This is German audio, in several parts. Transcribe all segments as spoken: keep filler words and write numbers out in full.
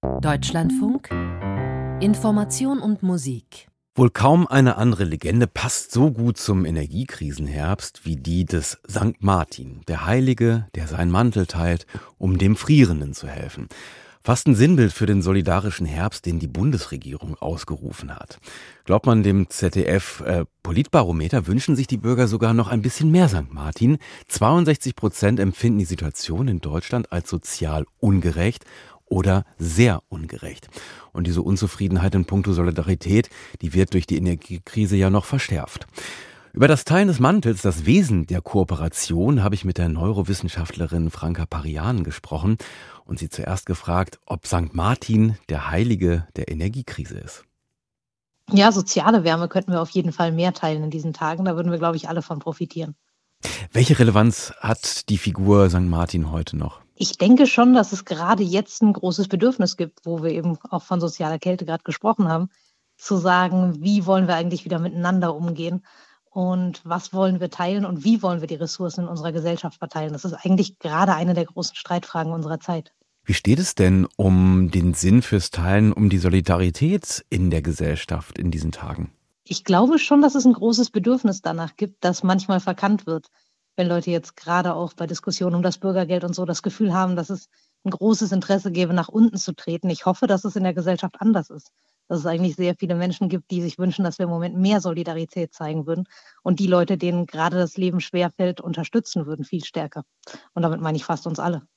Deutschlandfunk Information und Musik. Wohl kaum eine andere Legende passt so gut zum Energiekrisenherbst wie die des Sankt Martin, der Heilige, der seinen Mantel teilt, um dem Frierenden zu helfen. Fast ein Sinnbild für den solidarischen Herbst, den die Bundesregierung ausgerufen hat. Glaubt man dem Z D F-Politbarometer, wünschen sich die Bürger sogar noch ein bisschen mehr Sankt Martin. zweiundsechzig Prozent empfinden die Situation in Deutschland als sozial ungerecht oder sehr ungerecht. Und diese Unzufriedenheit in puncto Solidarität, die wird durch die Energiekrise ja noch verschärft. Über das Teilen des Mantels, das Wesen der Kooperation, habe ich mit der Neurowissenschaftlerin Franka Parian gesprochen und sie zuerst gefragt, ob Sankt Martin der Heilige der Energiekrise ist. Ja, soziale Wärme könnten wir auf jeden Fall mehr teilen in diesen Tagen. Da würden wir, glaube ich, alle von profitieren. Welche Relevanz hat die Figur Sankt Martin heute noch? Ich denke schon, dass es gerade jetzt ein großes Bedürfnis gibt, wo wir eben auch von sozialer Kälte gerade gesprochen haben, zu sagen, wie wollen wir eigentlich wieder miteinander umgehen und was wollen wir teilen und wie wollen wir die Ressourcen in unserer Gesellschaft verteilen. Das ist eigentlich gerade eine der großen Streitfragen unserer Zeit. Wie steht es denn um den Sinn fürs Teilen, um die Solidarität in der Gesellschaft in diesen Tagen? Ich glaube schon, dass es ein großes Bedürfnis danach gibt, das manchmal verkannt wird. Wenn Leute jetzt gerade auch bei Diskussionen um das Bürgergeld und so das Gefühl haben, dass es ein großes Interesse gäbe, nach unten zu treten. Ich hoffe, dass es in der Gesellschaft anders ist. Dass es eigentlich sehr viele Menschen gibt, die sich wünschen, dass wir im Moment mehr Solidarität zeigen würden und die Leute, denen gerade das Leben schwerfällt, unterstützen würden, viel stärker. Und damit meine ich fast uns alle.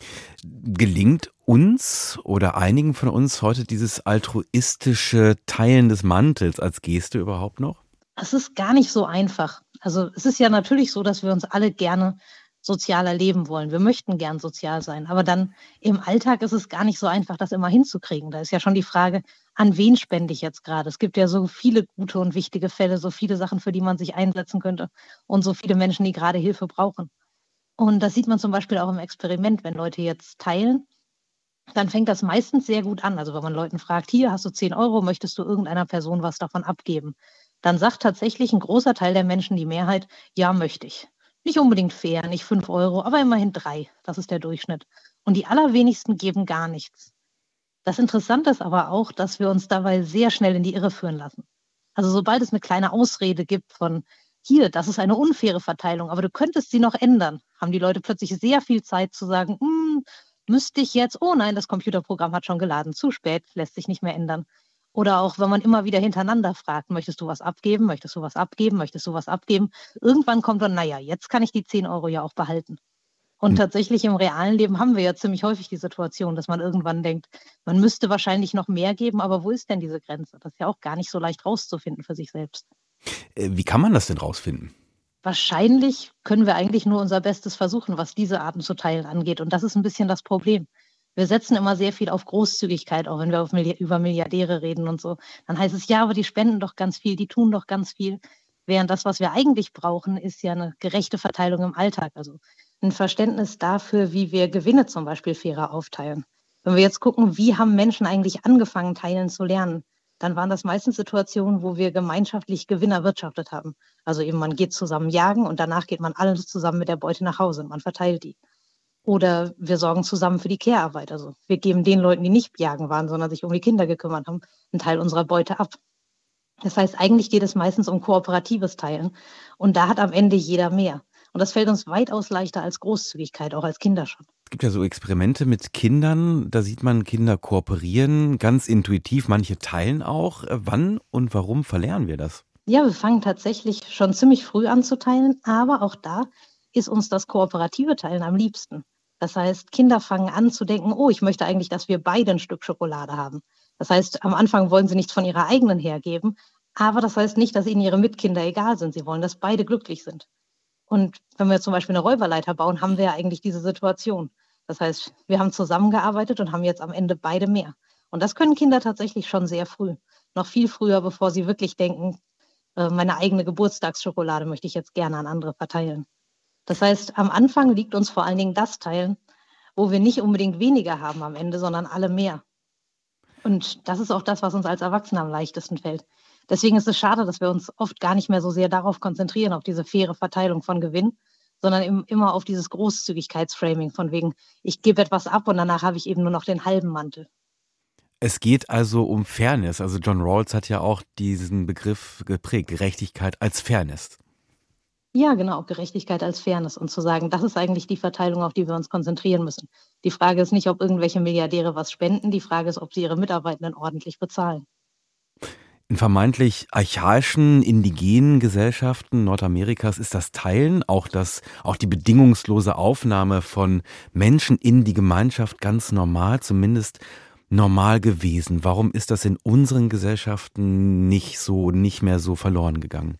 Gelingt uns oder einigen von uns heute dieses altruistische Teilen des Mantels als Geste überhaupt noch? Es ist gar nicht so einfach. Also es ist ja natürlich so, dass wir uns alle gerne sozial erleben wollen. Wir möchten gern sozial sein. Aber dann im Alltag ist es gar nicht so einfach, das immer hinzukriegen. Da ist ja schon die Frage, an wen spende ich jetzt gerade? Es gibt ja so viele gute und wichtige Fälle, so viele Sachen, für die man sich einsetzen könnte und so viele Menschen, die gerade Hilfe brauchen. Und das sieht man zum Beispiel auch im Experiment, wenn Leute jetzt teilen, dann fängt das meistens sehr gut an. Also wenn man Leuten fragt, hier hast du zehn Euro, möchtest du irgendeiner Person was davon abgeben? Dann sagt tatsächlich ein großer Teil der Menschen, die Mehrheit, ja, möchte ich. Nicht unbedingt fair, nicht fünf Euro, aber immerhin drei. Das ist der Durchschnitt. Und die allerwenigsten geben gar nichts. Das Interessante ist aber auch, dass wir uns dabei sehr schnell in die Irre führen lassen. Also sobald es eine kleine Ausrede gibt von, hier, das ist eine unfaire Verteilung, aber du könntest sie noch ändern, haben die Leute plötzlich sehr viel Zeit zu sagen, hm, müsste ich jetzt, oh nein, das Computerprogramm hat schon geladen, zu spät, lässt sich nicht mehr ändern. Oder auch, wenn man immer wieder hintereinander fragt, möchtest du was abgeben, möchtest du was abgeben, möchtest du was abgeben? Irgendwann kommt dann, naja, jetzt kann ich die zehn Euro ja auch behalten. Und tatsächlich im realen Leben haben wir ja ziemlich häufig die Situation, dass man irgendwann denkt, man müsste wahrscheinlich noch mehr geben, aber wo ist denn diese Grenze? Das ist ja auch gar nicht so leicht rauszufinden für sich selbst. Wie kann man das denn rausfinden? Wahrscheinlich können wir eigentlich nur unser Bestes versuchen, was diese Arten zu teilen angeht. Und das ist ein bisschen das Problem. Wir setzen immer sehr viel auf Großzügigkeit, auch wenn wir auf Milli- über Milliardäre reden und so. Dann heißt es, ja, aber die spenden doch ganz viel, die tun doch ganz viel. Während das, was wir eigentlich brauchen, ist ja eine gerechte Verteilung im Alltag. Also ein Verständnis dafür, wie wir Gewinne zum Beispiel fairer aufteilen. Wenn wir jetzt gucken, wie haben Menschen eigentlich angefangen, teilen zu lernen, dann waren das meistens Situationen, wo wir gemeinschaftlich Gewinn erwirtschaftet haben. Also eben man geht zusammen jagen und danach geht man alle zusammen mit der Beute nach Hause und man verteilt die. Oder wir sorgen zusammen für die Care-Arbeit. Also wir geben den Leuten, die nicht jagen waren, sondern sich um die Kinder gekümmert haben, einen Teil unserer Beute ab. Das heißt, eigentlich geht es meistens um kooperatives Teilen. Und da hat am Ende jeder mehr. Und das fällt uns weitaus leichter als Großzügigkeit, auch als Kinder schon. Es gibt ja so Experimente mit Kindern, da sieht man Kinder kooperieren, ganz intuitiv, manche teilen auch. Wann und warum verlernen wir das? Ja, wir fangen tatsächlich schon ziemlich früh an zu teilen, aber auch da ist uns das kooperative Teilen am liebsten. Das heißt, Kinder fangen an zu denken, oh, ich möchte eigentlich, dass wir beide ein Stück Schokolade haben. Das heißt, am Anfang wollen sie nichts von ihrer eigenen hergeben, aber das heißt nicht, dass ihnen ihre Mitkinder egal sind. Sie wollen, dass beide glücklich sind. Und wenn wir zum Beispiel eine Räuberleiter bauen, haben wir ja eigentlich diese Situation. Das heißt, wir haben zusammengearbeitet und haben jetzt am Ende beide mehr. Und das können Kinder tatsächlich schon sehr früh. Noch viel früher, bevor sie wirklich denken, meine eigene Geburtstagsschokolade möchte ich jetzt gerne an andere verteilen. Das heißt, am Anfang liegt uns vor allen Dingen das Teilen, wo wir nicht unbedingt weniger haben am Ende, sondern alle mehr. Und das ist auch das, was uns als Erwachsene am leichtesten fällt. Deswegen ist es schade, dass wir uns oft gar nicht mehr so sehr darauf konzentrieren, auf diese faire Verteilung von Gewinn, sondern immer auf dieses Großzügigkeitsframing von wegen, ich gebe etwas ab und danach habe ich eben nur noch den halben Mantel. Es geht also um Fairness. Also John Rawls hat ja auch diesen Begriff geprägt, Gerechtigkeit als Fairness. Ja, genau, Gerechtigkeit als Fairness und zu sagen, das ist eigentlich die Verteilung, auf die wir uns konzentrieren müssen. Die Frage ist nicht, ob irgendwelche Milliardäre was spenden, die Frage ist, ob sie ihre Mitarbeitenden ordentlich bezahlen. In vermeintlich archaischen, indigenen Gesellschaften Nordamerikas ist das Teilen, auch, das, auch die bedingungslose Aufnahme von Menschen in die Gemeinschaft ganz normal, zumindest normal gewesen. Warum ist das in unseren Gesellschaften nicht so, nicht mehr so verloren gegangen?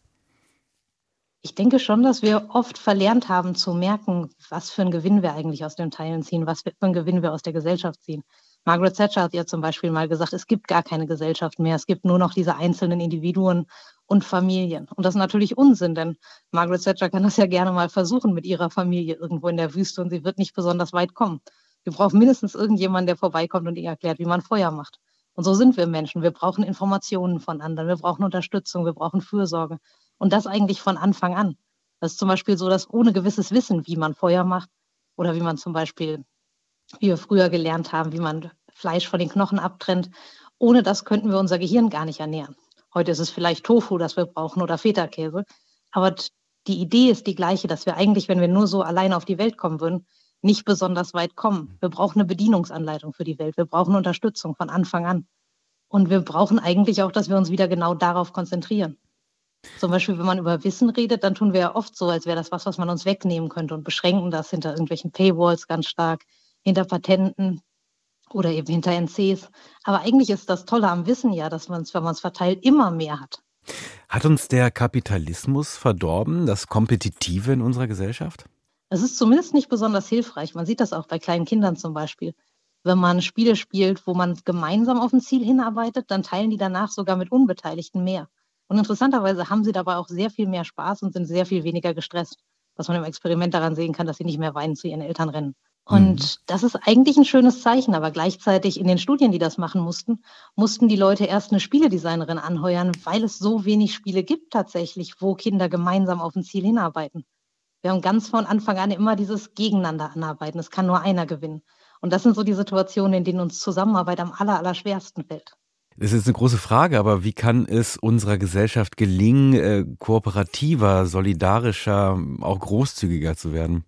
Ich denke schon, dass wir oft verlernt haben zu merken, was für einen Gewinn wir eigentlich aus dem Teilen ziehen, was für einen Gewinn wir aus der Gesellschaft ziehen. Margaret Thatcher hat ja zum Beispiel mal gesagt, es gibt gar keine Gesellschaft mehr, es gibt nur noch diese einzelnen Individuen und Familien. Und das ist natürlich Unsinn, denn Margaret Thatcher kann das ja gerne mal versuchen mit ihrer Familie irgendwo in der Wüste und sie wird nicht besonders weit kommen. Wir brauchen mindestens irgendjemanden, der vorbeikommt und ihnen erklärt, wie man Feuer macht. Und so sind wir Menschen. Wir brauchen Informationen von anderen, wir brauchen Unterstützung, wir brauchen Fürsorge. Und das eigentlich von Anfang an. Das ist zum Beispiel so, dass ohne gewisses Wissen, wie man Feuer macht oder wie man zum Beispiel, wie wir früher gelernt haben, wie man Fleisch von den Knochen abtrennt, ohne das könnten wir unser Gehirn gar nicht ernähren. Heute ist es vielleicht Tofu, das wir brauchen oder Feta-Käse. Aber die Idee ist die gleiche, dass wir eigentlich, wenn wir nur so alleine auf die Welt kommen würden, nicht besonders weit kommen. Wir brauchen eine Bedienungsanleitung für die Welt. Wir brauchen Unterstützung von Anfang an. Und wir brauchen eigentlich auch, dass wir uns wieder genau darauf konzentrieren. Zum Beispiel, wenn man über Wissen redet, dann tun wir ja oft so, als wäre das was, was man uns wegnehmen könnte und beschränken das hinter irgendwelchen Paywalls ganz stark, hinter Patenten oder eben hinter N Cs. Aber eigentlich ist das Tolle am Wissen ja, dass man es, wenn man es verteilt, immer mehr hat. Hat uns der Kapitalismus verdorben, das Kompetitive in unserer Gesellschaft? Es ist zumindest nicht besonders hilfreich. Man sieht das auch bei kleinen Kindern zum Beispiel. Wenn man Spiele spielt, wo man gemeinsam auf ein Ziel hinarbeitet, dann teilen die danach sogar mit Unbeteiligten mehr. Und interessanterweise haben sie dabei auch sehr viel mehr Spaß und sind sehr viel weniger gestresst, was man im Experiment daran sehen kann, dass sie nicht mehr weinend zu ihren Eltern rennen. Und mhm. das ist eigentlich ein schönes Zeichen, aber gleichzeitig in den Studien, die das machen mussten, mussten die Leute erst eine Spieledesignerin anheuern, weil es so wenig Spiele gibt tatsächlich, wo Kinder gemeinsam auf ein Ziel hinarbeiten. Wir haben ganz von Anfang an immer dieses Gegeneinander anarbeiten. Es kann nur einer gewinnen. Und das sind so die Situationen, in denen uns Zusammenarbeit am aller, aller schwersten fällt. Das ist eine große Frage, aber wie kann es unserer Gesellschaft gelingen, äh, kooperativer, solidarischer, auch großzügiger zu werden?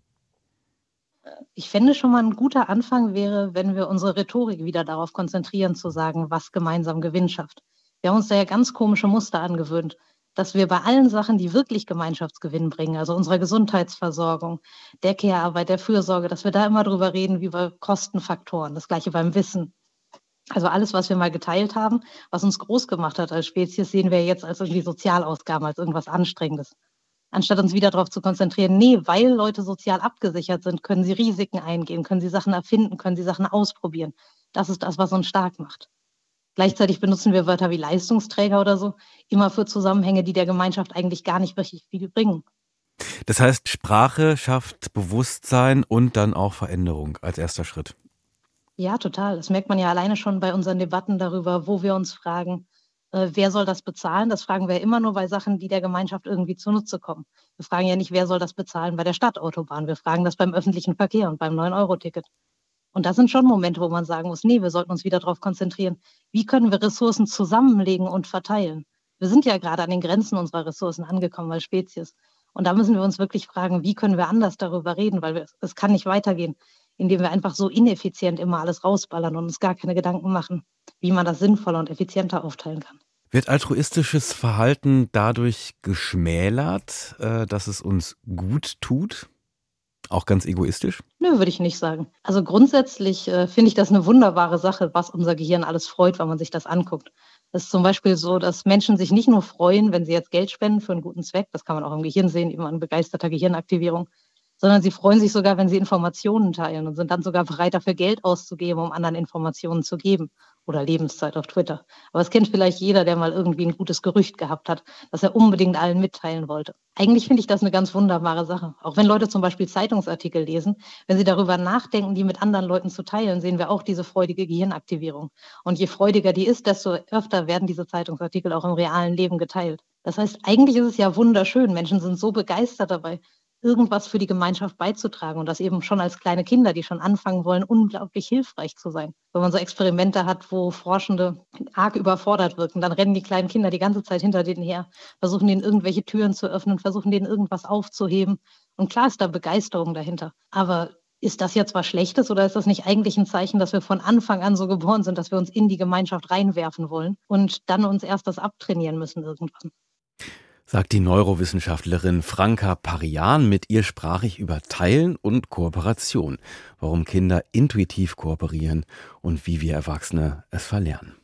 Ich fände schon mal ein guter Anfang wäre, wenn wir unsere Rhetorik wieder darauf konzentrieren, zu sagen, was gemeinsam Gewinn schafft. Wir haben uns da ja ganz komische Muster angewöhnt, dass wir bei allen Sachen, die wirklich Gemeinschaftsgewinn bringen, also unserer Gesundheitsversorgung, der Care-Arbeit, der Fürsorge, dass wir da immer drüber reden wie bei Kostenfaktoren, das Gleiche beim Wissen. Also alles, was wir mal geteilt haben, was uns groß gemacht hat als Spezies, sehen wir jetzt als irgendwie Sozialausgaben, als irgendwas Anstrengendes. Anstatt uns wieder darauf zu konzentrieren, nee, weil Leute sozial abgesichert sind, können sie Risiken eingehen, können sie Sachen erfinden, können sie Sachen ausprobieren. Das ist das, was uns stark macht. Gleichzeitig benutzen wir Wörter wie Leistungsträger oder so immer für Zusammenhänge, die der Gemeinschaft eigentlich gar nicht richtig viel bringen. Das heißt, Sprache schafft Bewusstsein und dann auch Veränderung als erster Schritt. Ja, total. Das merkt man ja alleine schon bei unseren Debatten darüber, wo wir uns fragen, äh, wer soll das bezahlen? Das fragen wir immer nur bei Sachen, die der Gemeinschaft irgendwie zunutze kommen. Wir fragen ja nicht, wer soll das bezahlen bei der Stadtautobahn. Wir fragen das beim öffentlichen Verkehr und beim neun Euro Ticket. Und das sind schon Momente, wo man sagen muss, nee, wir sollten uns wieder darauf konzentrieren, wie können wir Ressourcen zusammenlegen und verteilen. Wir sind ja gerade an den Grenzen unserer Ressourcen angekommen als Spezies. Und da müssen wir uns wirklich fragen, wie können wir anders darüber reden, weil wir, es kann nicht weitergehen, indem wir einfach so ineffizient immer alles rausballern und uns gar keine Gedanken machen, wie man das sinnvoller und effizienter aufteilen kann. Wird altruistisches Verhalten dadurch geschmälert, dass es uns gut tut? Auch ganz egoistisch? Nö, würde ich nicht sagen. Also grundsätzlich äh, finde ich das eine wunderbare Sache, was unser Gehirn alles freut, wenn man sich das anguckt. Es ist zum Beispiel so, dass Menschen sich nicht nur freuen, wenn sie jetzt Geld spenden für einen guten Zweck, das kann man auch im Gehirn sehen, eben an begeisterter Gehirnaktivierung, sondern sie freuen sich sogar, wenn sie Informationen teilen und sind dann sogar bereit, dafür Geld auszugeben, um anderen Informationen zu geben. Oder Lebenszeit auf Twitter. Aber es kennt vielleicht jeder, der mal irgendwie ein gutes Gerücht gehabt hat, das er unbedingt allen mitteilen wollte. Eigentlich finde ich das eine ganz wunderbare Sache. Auch wenn Leute zum Beispiel Zeitungsartikel lesen, wenn sie darüber nachdenken, die mit anderen Leuten zu teilen, sehen wir auch diese freudige Gehirnaktivierung. Und je freudiger die ist, desto öfter werden diese Zeitungsartikel auch im realen Leben geteilt. Das heißt, eigentlich ist es ja wunderschön. Menschen sind so begeistert dabei, irgendwas für die Gemeinschaft beizutragen und das eben schon als kleine Kinder, die schon anfangen wollen, unglaublich hilfreich zu sein. Wenn man so Experimente hat, wo Forschende arg überfordert wirken, dann rennen die kleinen Kinder die ganze Zeit hinter denen her, versuchen denen irgendwelche Türen zu öffnen, versuchen denen irgendwas aufzuheben. Und klar ist da Begeisterung dahinter. Aber ist das jetzt was Schlechtes oder ist das nicht eigentlich ein Zeichen, dass wir von Anfang an so geboren sind, dass wir uns in die Gemeinschaft reinwerfen wollen und dann uns erst das abtrainieren müssen irgendwann? Sagt die Neurowissenschaftlerin Franka Parian. Mit ihr sprach ich über Teilen und Kooperation, warum Kinder intuitiv kooperieren und wie wir Erwachsene es verlernen.